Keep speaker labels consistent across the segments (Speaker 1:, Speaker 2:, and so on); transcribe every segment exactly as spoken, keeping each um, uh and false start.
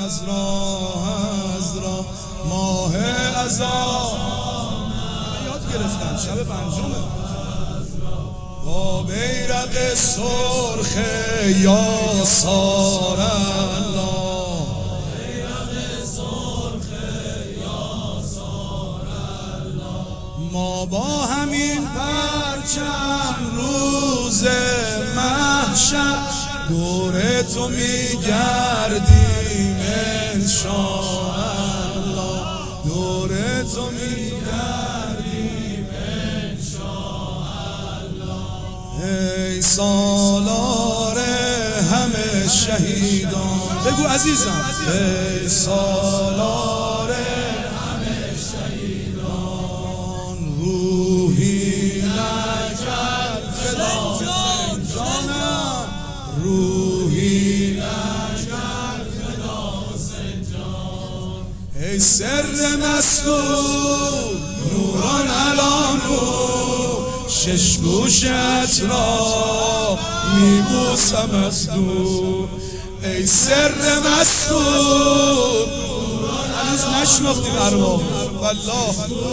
Speaker 1: عذرا عذرا ماه عذا یاد گرفتن شب پنجمه با بیرق سرخ یاسار الله ما با همین پرچم روز محشر دور تو میگردیم انشاءالله دور تو میگردیم انشاءالله ای سالار همه شهیدان بگو عزیزم ای سالار همه شهیدان روحی لجل فدا روحی لشکر فدا سنجان ای سر مستور نوران علا نور شش گوشت را میبوسم از دور ای سر مستور هنوز نشناختی ارواح والله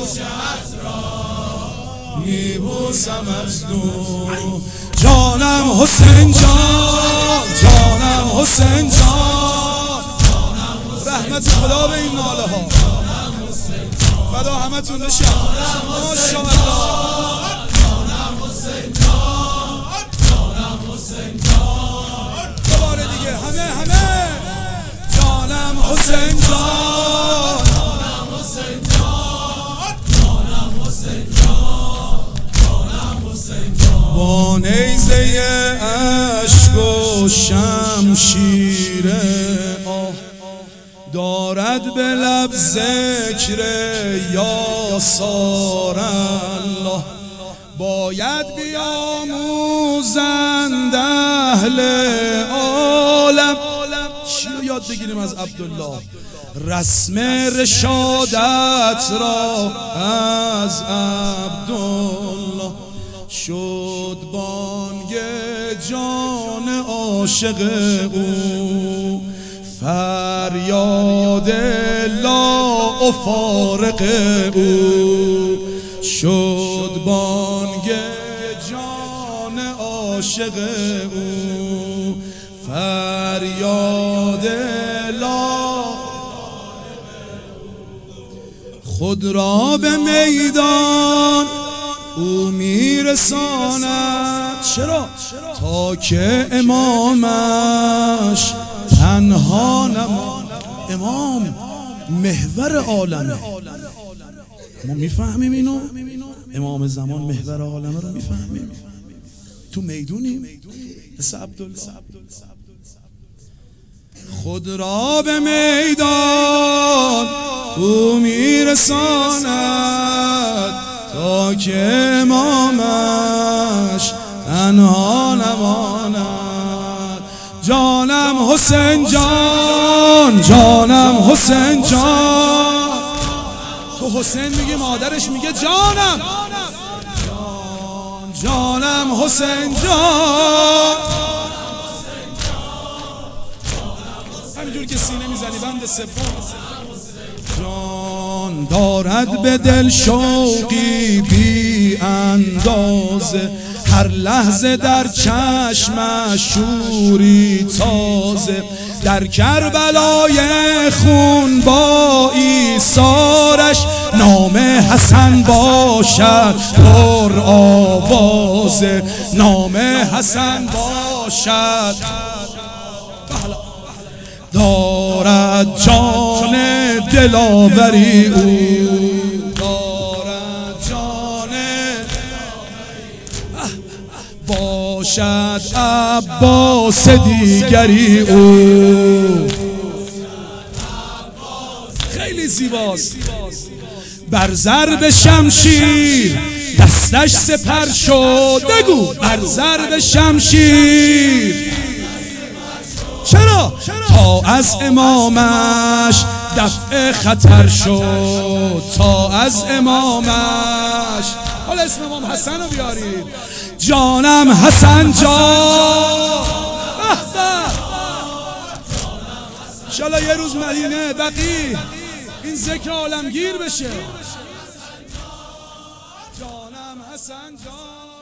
Speaker 1: میبوسم از دور جانم حسین جان جانم حسین جان رحمت خدا به این ناله ها فدا همه تون بشم ماشاءالله جانم حسین جان جانم حسین جان دوباره دیگه همه همه جانم حسین جان جانم حسین جان جانم حسین جان با نیزه عشق و شمشیر آه دارد به لب ذکر یاسار الله باید بیاموزند اهل عالم چی رو یاد بگیریم از عبدالله رسم رشادت را از عبدالله شد بانگ جان عاشق او فریاد لا و فارق او شد بانگ جان عاشق او فریاد لا خود را به میدان او میرساند چرا؟ تا که امامش تنها نماند امام محور عالمه ما میفهمیم اینو امام زمان محور عالمه رو میفهمیم تو میدونیم مثل عبدالله خود را به میدان او میرساند تا که امامش تنها نماند جانم حسین جان جانم حسین جان تو حسین میگه مادرش میگه جانم جان جانم حسین جان همینجور که سینه میزنی بند سوم جان دارد به دل شوقی بی اندازه هر لحظه در چشمش شوری تازه در کربلای خون با ایثارش نام حسن باشد پر آوازه نام حسن باشد دارد جان دلاوری او دارد جان باشد عباس دیگری او خیلی زیباست بر ضرب شمشیر دستش سپر شد بگو بر ضرب شمشیر چرا؟ تا از امامش دفع خطر شد تا از امامش حالا اسم امام حسن رو بیارید جانم حسن جان انشالله یه روز مدینه بقی این ذکر عالمگیر بشه. جانم حسن جان